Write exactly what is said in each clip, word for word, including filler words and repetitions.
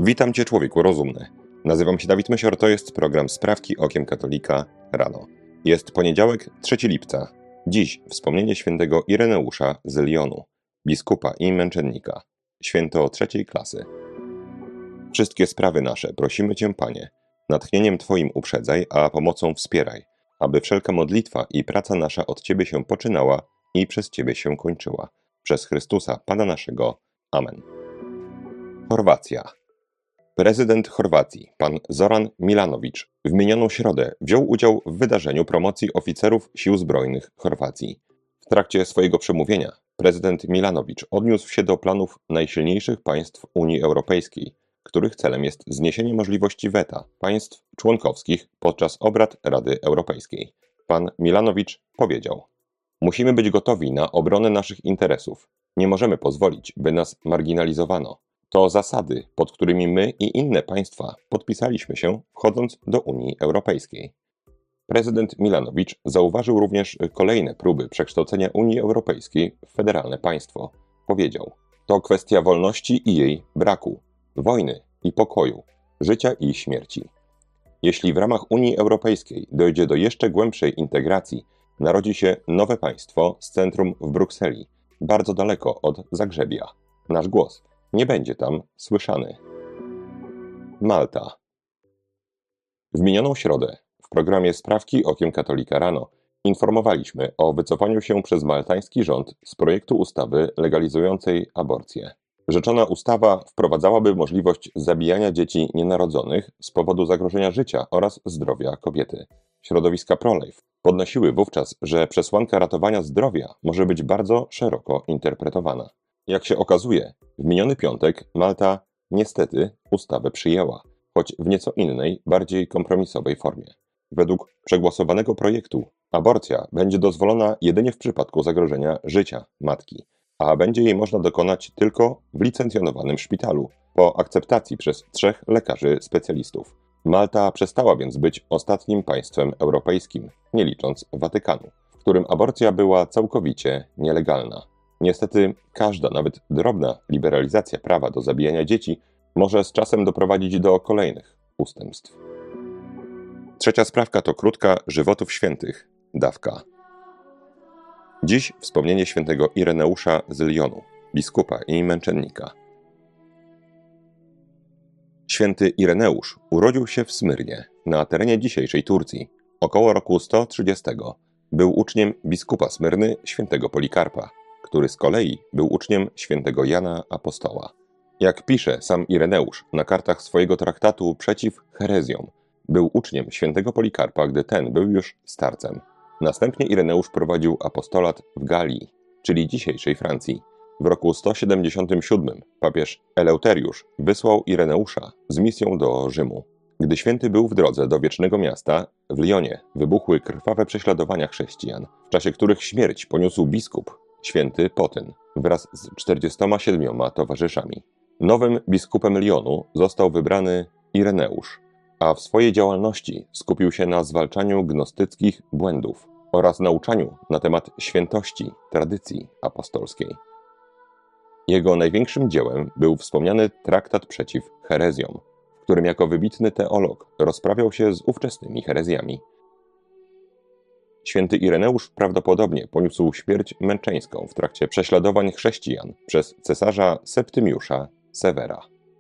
Witam Cię, człowieku rozumny. Nazywam się Dawid Mysior, to jest program Sprawki Okiem Katolika rano. Jest poniedziałek, trzeciego lipca. Dziś wspomnienie świętego Ireneusza z Lyonu, biskupa i męczennika, święto trzeciej klasy. Wszystkie sprawy nasze prosimy Cię, Panie, natchnieniem Twoim uprzedzaj, a pomocą wspieraj, aby wszelka modlitwa i praca nasza od Ciebie się poczynała i przez Ciebie się kończyła. Przez Chrystusa, Pana naszego. Amen. Chorwacja. Prezydent Chorwacji, pan Zoran Milanović, w minioną środę wziął udział w wydarzeniu promocji oficerów Sił Zbrojnych Chorwacji. W trakcie swojego przemówienia prezydent Milanović odniósł się do planów najsilniejszych państw Unii Europejskiej, których celem jest zniesienie możliwości weta państw członkowskich podczas obrad Rady Europejskiej. Pan Milanović powiedział: Musimy być gotowi na obronę naszych interesów. Nie możemy pozwolić, by nas marginalizowano. To zasady, pod którymi my i inne państwa podpisaliśmy się, wchodząc do Unii Europejskiej. Prezydent Milanović zauważył również kolejne próby przekształcenia Unii Europejskiej w federalne państwo. Powiedział: to kwestia wolności i jej braku, wojny i pokoju, życia i śmierci. Jeśli w ramach Unii Europejskiej dojdzie do jeszcze głębszej integracji, narodzi się nowe państwo z centrum w Brukseli, bardzo daleko od Zagrzebia. Nasz głos nie będzie tam słyszany. Malta. W minioną środę w programie Sprawki Okiem Katolika rano informowaliśmy o wycofaniu się przez maltański rząd z projektu ustawy legalizującej aborcję. Rzeczona ustawa wprowadzałaby możliwość zabijania dzieci nienarodzonych z powodu zagrożenia życia oraz zdrowia kobiety. Środowiska pro-life podnosiły wówczas, że przesłanka ratowania zdrowia może być bardzo szeroko interpretowana. Jak się okazuje, w miniony piątek Malta niestety ustawę przyjęła, choć w nieco innej, bardziej kompromisowej formie. Według przegłosowanego projektu aborcja będzie dozwolona jedynie w przypadku zagrożenia życia matki, a będzie jej można dokonać tylko w licencjonowanym szpitalu, po akceptacji przez trzech lekarzy specjalistów. Malta przestała więc być ostatnim państwem europejskim, nie licząc Watykanu, w którym aborcja była całkowicie nielegalna. Niestety każda, nawet drobna liberalizacja prawa do zabijania dzieci może z czasem doprowadzić do kolejnych ustępstw. Trzecia sprawka to krótka żywotów świętych, dawka. Dziś wspomnienie świętego Ireneusza z Lyonu, biskupa i męczennika. Święty Ireneusz urodził się w Smyrnie, na terenie dzisiejszej Turcji, około roku sto trzydziestego. Był uczniem biskupa Smyrny świętego Polikarpa, który z kolei był uczniem świętego Jana Apostoła. Jak pisze sam Ireneusz na kartach swojego traktatu przeciw herezjom, był uczniem świętego Polikarpa, gdy ten był już starcem. Następnie Ireneusz prowadził apostolat w Galii, czyli dzisiejszej Francji. W roku sto siedemdziesiątym siódmym papież Eleuteriusz wysłał Ireneusza z misją do Rzymu. Gdy święty był w drodze do wiecznego miasta, w Lyonie wybuchły krwawe prześladowania chrześcijan, w czasie których śmierć poniósł biskup, święty Potyn, wraz z czterdziestoma siedmioma towarzyszami. Nowym biskupem Lyonu został wybrany Ireneusz, a w swojej działalności skupił się na zwalczaniu gnostyckich błędów oraz nauczaniu na temat świętości tradycji apostolskiej. Jego największym dziełem był wspomniany traktat przeciw herezjom, w którym jako wybitny teolog rozprawiał się z ówczesnymi herezjami. Święty Ireneusz prawdopodobnie poniósł śmierć męczeńską w trakcie prześladowań chrześcijan przez cesarza Septymiusza Severa.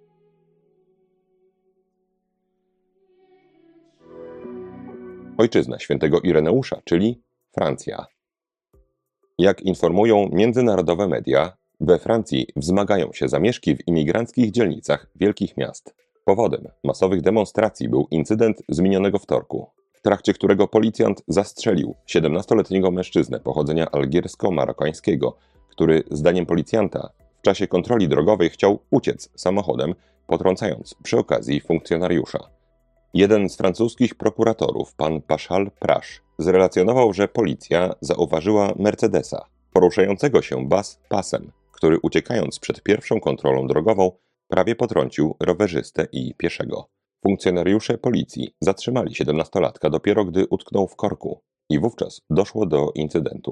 Ojczyzna świętego Ireneusza, czyli Francja. Jak informują międzynarodowe media, we Francji wzmagają się zamieszki w imigranckich dzielnicach wielkich miast. Powodem masowych demonstracji był incydent z minionego wtorku, w trakcie którego policjant zastrzelił siedemnastoletniego mężczyznę pochodzenia algiersko-marokańskiego, który zdaniem policjanta w czasie kontroli drogowej chciał uciec samochodem, potrącając przy okazji funkcjonariusza. Jeden z francuskich prokuratorów, pan Pascal Prache, zrelacjonował, że policja zauważyła Mercedesa, poruszającego się bas pasem, który uciekając przed pierwszą kontrolą drogową prawie potrącił rowerzystę i pieszego. Funkcjonariusze policji zatrzymali siedemnastolatka dopiero gdy utknął w korku i wówczas doszło do incydentu.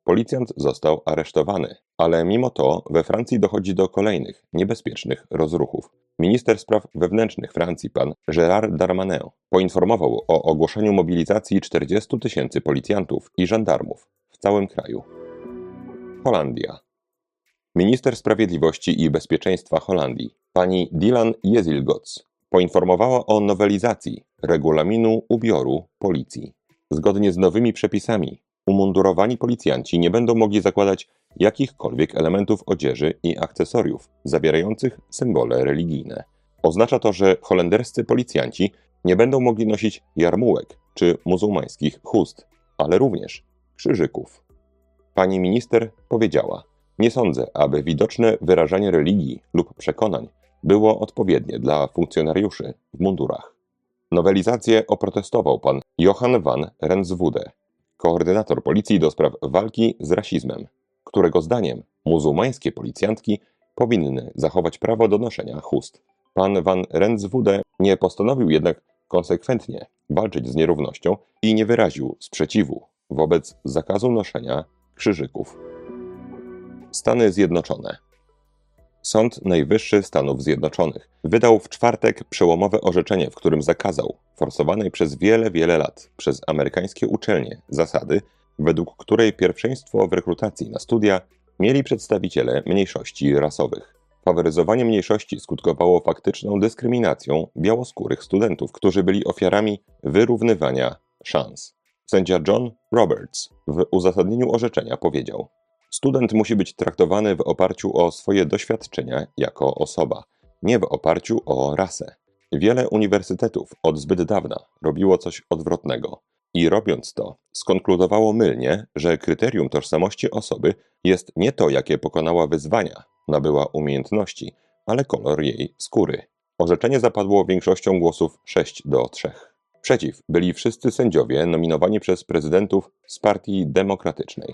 Policjant został aresztowany, ale mimo to we Francji dochodzi do kolejnych niebezpiecznych rozruchów. Minister spraw wewnętrznych Francji, pan Gérard Darmanin, poinformował o ogłoszeniu mobilizacji czterdziestu tysięcy policjantów i żandarmów w całym kraju. Holandia. Minister Sprawiedliwości i Bezpieczeństwa Holandii, pani Dylan Jezielgots, poinformowała o nowelizacji regulaminu ubioru policji. Zgodnie z nowymi przepisami, umundurowani policjanci nie będą mogli zakładać jakichkolwiek elementów odzieży i akcesoriów zawierających symbole religijne. Oznacza to, że holenderscy policjanci nie będą mogli nosić jarmułek czy muzułmańskich chust, ale również krzyżyków. Pani minister powiedziała: nie sądzę, aby widoczne wyrażanie religii lub przekonań było odpowiednie dla funkcjonariuszy w mundurach. Nowelizację oprotestował pan Johan van Renswoude, koordynator policji do spraw walki z rasizmem, którego zdaniem muzułmańskie policjantki powinny zachować prawo do noszenia chust. Pan van Renswoude nie postanowił jednak konsekwentnie walczyć z nierównością i nie wyraził sprzeciwu wobec zakazu noszenia krzyżyków. Stany Zjednoczone. Sąd Najwyższy Stanów Zjednoczonych wydał w czwartek przełomowe orzeczenie, w którym zakazał forsowanej przez wiele, wiele lat przez amerykańskie uczelnie zasady, według której pierwszeństwo w rekrutacji na studia mieli przedstawiciele mniejszości rasowych. Faworyzowanie mniejszości skutkowało faktyczną dyskryminacją białoskórych studentów, którzy byli ofiarami wyrównywania szans. Sędzia John Roberts w uzasadnieniu orzeczenia powiedział: student musi być traktowany w oparciu o swoje doświadczenia jako osoba, nie w oparciu o rasę. Wiele uniwersytetów od zbyt dawna robiło coś odwrotnego i robiąc to, skonkludowało mylnie, że kryterium tożsamości osoby jest nie to, jakie pokonała wyzwania, nabyła umiejętności, ale kolor jej skóry. Orzeczenie zapadło większością głosów sześć do trzech. Przeciw byli wszyscy sędziowie nominowani przez prezydentów z Partii Demokratycznej.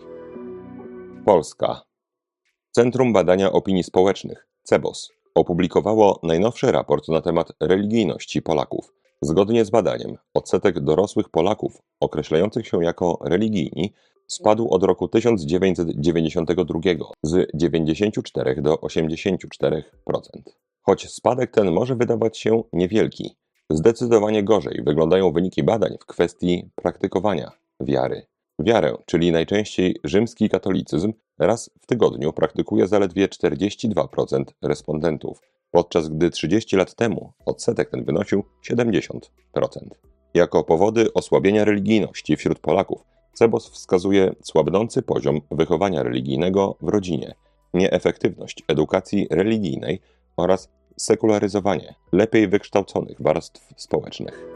Polska. Centrum Badania Opinii Społecznych, CEBOS, opublikowało najnowszy raport na temat religijności Polaków. Zgodnie z badaniem, odsetek dorosłych Polaków określających się jako religijni spadł od roku tysiąc dziewięćset dziewięćdziesiątego drugiego z dziewięćdziesięciu czterech do osiemdziesięciu czterech procent. Choć spadek ten może wydawać się niewielki, zdecydowanie gorzej wyglądają wyniki badań w kwestii praktykowania wiary. Wiarę, czyli najczęściej rzymski katolicyzm, raz w tygodniu praktykuje zaledwie czterdzieści dwa procent respondentów, podczas gdy trzydzieści lat temu odsetek ten wynosił siedemdziesiąt procent. Jako powody osłabienia religijności wśród Polaków CEBOS wskazuje słabnący poziom wychowania religijnego w rodzinie, nieefektywność edukacji religijnej oraz sekularyzowanie lepiej wykształconych warstw społecznych.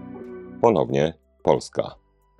Ponownie Polska.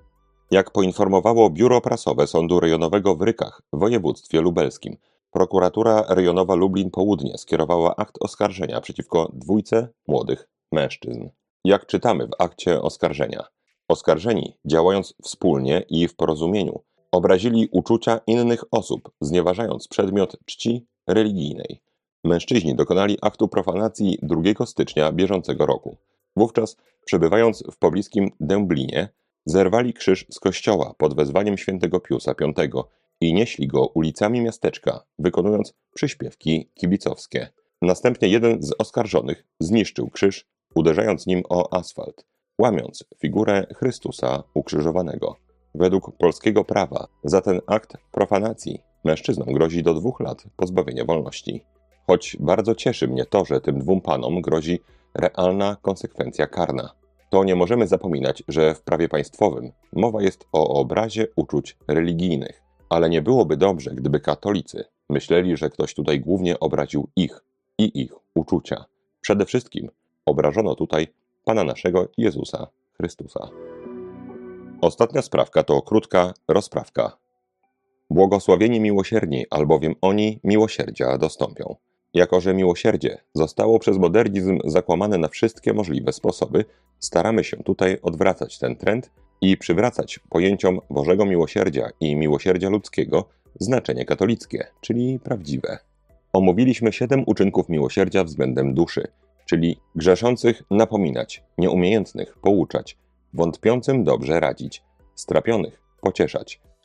Jak poinformowało Biuro Prasowe Sądu Rejonowego w Rykach w województwie lubelskim, prokuratura rejonowa Lublin Południe skierowała akt oskarżenia przeciwko dwójce młodych mężczyzn. Jak czytamy w akcie oskarżenia, oskarżeni, działając wspólnie i w porozumieniu, obrazili uczucia innych osób, znieważając przedmiot czci religijnej. Mężczyźni dokonali aktu profanacji drugiego stycznia bieżącego roku. Wówczas, przebywając w pobliskim Dęblinie, zerwali krzyż z kościoła pod wezwaniem świętego Piusa piątego i nieśli go ulicami miasteczka, wykonując przyśpiewki kibicowskie. Następnie jeden z oskarżonych zniszczył krzyż, uderzając nim o asfalt, łamiąc figurę Chrystusa ukrzyżowanego. Według polskiego prawa za ten akt profanacji mężczyznom grozi do dwóch lat pozbawienia wolności. Choć bardzo cieszy mnie to, że tym dwóm panom grozi realna konsekwencja karna, to nie możemy zapominać, że w prawie państwowym mowa jest o obrazie uczuć religijnych, ale nie byłoby dobrze, gdyby katolicy myśleli, że ktoś tutaj głównie obraził ich i ich uczucia. Przede wszystkim obrażono tutaj Pana naszego Jezusa Chrystusa. Ostatnia sprawka to krótka rozprawka. Błogosławieni miłosierni, albowiem oni miłosierdzia dostąpią. Jako że miłosierdzie zostało przez modernizm zakłamane na wszystkie możliwe sposoby, staramy się tutaj odwracać ten trend i przywracać pojęciom Bożego miłosierdzia i miłosierdzia ludzkiego znaczenie katolickie, czyli prawdziwe. Omówiliśmy siedem uczynków miłosierdzia względem duszy, czyli grzeszących napominać, nieumiejętnych pouczać, wątpiącym dobrze radzić, strapionych pocieszać,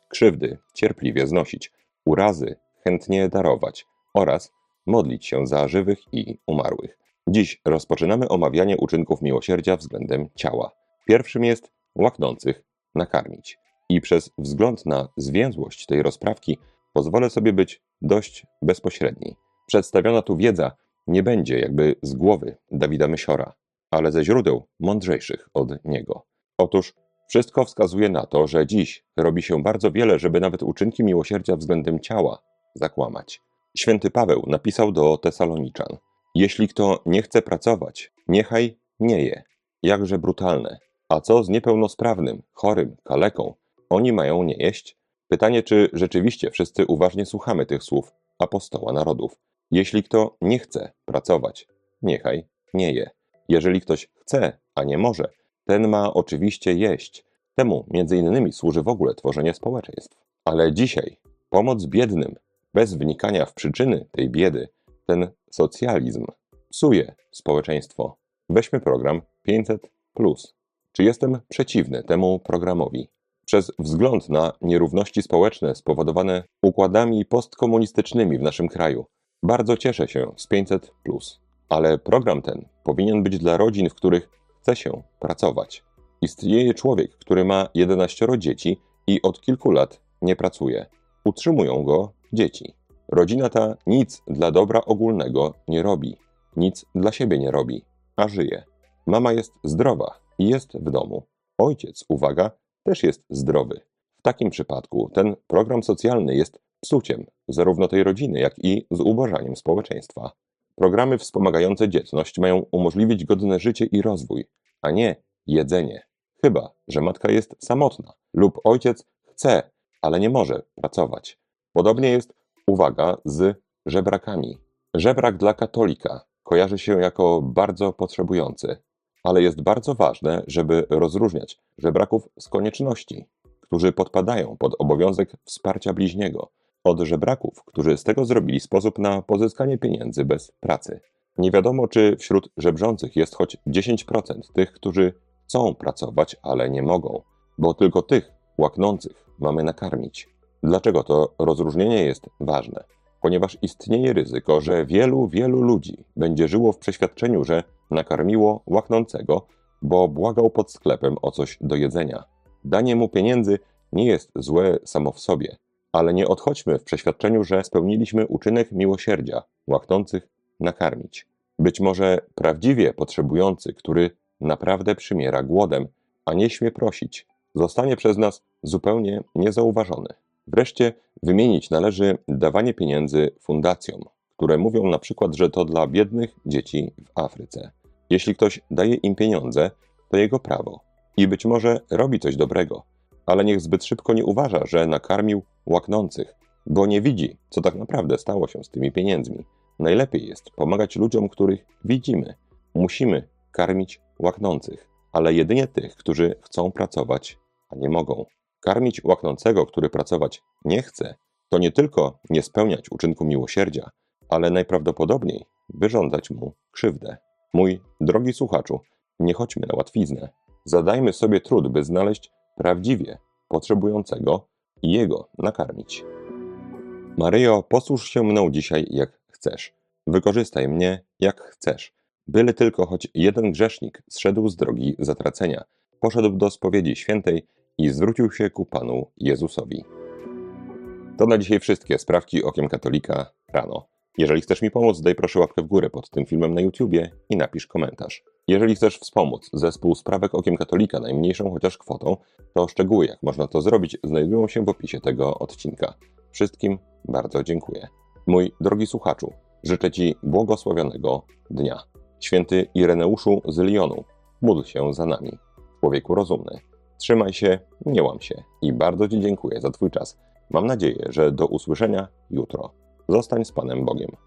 krzywdy cierpliwie znosić, urazy chętnie darować oraz modlić się za żywych i umarłych. Dziś rozpoczynamy omawianie uczynków miłosierdzia względem ciała. Pierwszym jest łaknących nakarmić. I przez wzgląd na zwięzłość tej rozprawki pozwolę sobie być dość bezpośredni. Przedstawiona tu wiedza nie będzie jakby z głowy Dawida Mysiora, ale ze źródeł mądrzejszych od niego. Otóż wszystko wskazuje na to, że dziś robi się bardzo wiele, żeby nawet uczynki miłosierdzia względem ciała zakłamać. Święty Paweł napisał do Tesaloniczan: jeśli kto nie chce pracować, niechaj nie je. Jakże brutalne. A co z niepełnosprawnym, chorym, kaleką? Oni mają nie jeść? Pytanie, czy rzeczywiście wszyscy uważnie słuchamy tych słów apostoła narodów. Jeśli kto nie chce pracować, niechaj nie je. Jeżeli ktoś chce, a nie może, ten ma oczywiście jeść. Temu między innymi służy w ogóle tworzenie społeczeństw. Ale dzisiaj pomoc biednym, bez wnikania w przyczyny tej biedy, ten socjalizm psuje społeczeństwo. Weźmy program pięćset plus. Czy jestem przeciwny temu programowi? Przez wzgląd na nierówności społeczne spowodowane układami postkomunistycznymi w naszym kraju, bardzo cieszę się z pięćset plus. Ale program ten powinien być dla rodzin, w których chce się pracować. Istnieje człowiek, który ma jedenaścioro dzieci i od kilku lat nie pracuje. Utrzymują go dzieci. Rodzina ta nic dla dobra ogólnego nie robi. Nic dla siebie nie robi, a żyje. Mama jest zdrowa i jest w domu. Ojciec, uwaga, też jest zdrowy. W takim przypadku ten program socjalny jest psuciem zarówno tej rodziny, jak i zubożaniem społeczeństwa. Programy wspomagające dzietność mają umożliwić godne życie i rozwój, a nie jedzenie. Chyba że matka jest samotna lub ojciec chce, ale nie może pracować. Podobnie jest, uwaga, z żebrakami. Żebrak dla katolika kojarzy się jako bardzo potrzebujący, ale jest bardzo ważne, żeby rozróżniać żebraków z konieczności, którzy podpadają pod obowiązek wsparcia bliźniego, od żebraków, którzy z tego zrobili sposób na pozyskanie pieniędzy bez pracy. Nie wiadomo, czy wśród żebrzących jest choć dziesięć procent tych, którzy chcą pracować, ale nie mogą, bo tylko tych łaknących mamy nakarmić. Dlaczego to rozróżnienie jest ważne? Ponieważ istnieje ryzyko, że wielu, wielu ludzi będzie żyło w przeświadczeniu, że nakarmiło łaknącego, bo błagał pod sklepem o coś do jedzenia. Danie mu pieniędzy nie jest złe samo w sobie, ale nie odchodźmy w przeświadczeniu, że spełniliśmy uczynek miłosierdzia, łaknących nakarmić. Być może prawdziwie potrzebujący, który naprawdę przymiera głodem, a nie śmie prosić, zostanie przez nas zupełnie niezauważony. Wreszcie wymienić należy dawanie pieniędzy fundacjom, które mówią na przykład, że to dla biednych dzieci w Afryce. Jeśli ktoś daje im pieniądze, to jego prawo i być może robi coś dobrego, ale niech zbyt szybko nie uważa, że nakarmił łaknących, bo nie widzi, co tak naprawdę stało się z tymi pieniędzmi. Najlepiej jest pomagać ludziom, których widzimy. Musimy karmić łaknących, ale jedynie tych, którzy chcą pracować, a nie mogą. Karmić łaknącego, który pracować nie chce, to nie tylko nie spełniać uczynku miłosierdzia, ale najprawdopodobniej wyrządzać mu krzywdę. Mój drogi słuchaczu, nie chodźmy na łatwiznę. Zadajmy sobie trud, by znaleźć prawdziwie potrzebującego i jego nakarmić. Maryjo, posłuż się mną dzisiaj jak chcesz. Wykorzystaj mnie jak chcesz. Byle tylko choć jeden grzesznik zszedł z drogi zatracenia, poszedł do spowiedzi świętej i zwrócił się ku Panu Jezusowi. To na dzisiaj wszystkie sprawki Okiem Katolika rano. Jeżeli chcesz mi pomóc, daj proszę łapkę w górę pod tym filmem na YouTubie i napisz komentarz. Jeżeli chcesz wspomóc zespół Sprawek Okiem Katolika najmniejszą chociaż kwotą, to szczegóły, jak można to zrobić, znajdują się w opisie tego odcinka. Wszystkim bardzo dziękuję. Mój drogi słuchaczu, życzę Ci błogosławionego dnia. Święty Ireneuszu z Lyonu, módl się za nami. Człowieku rozumny, trzymaj się, nie łam się i bardzo Ci dziękuję za Twój czas. Mam nadzieję, że do usłyszenia jutro. Zostań z Panem Bogiem.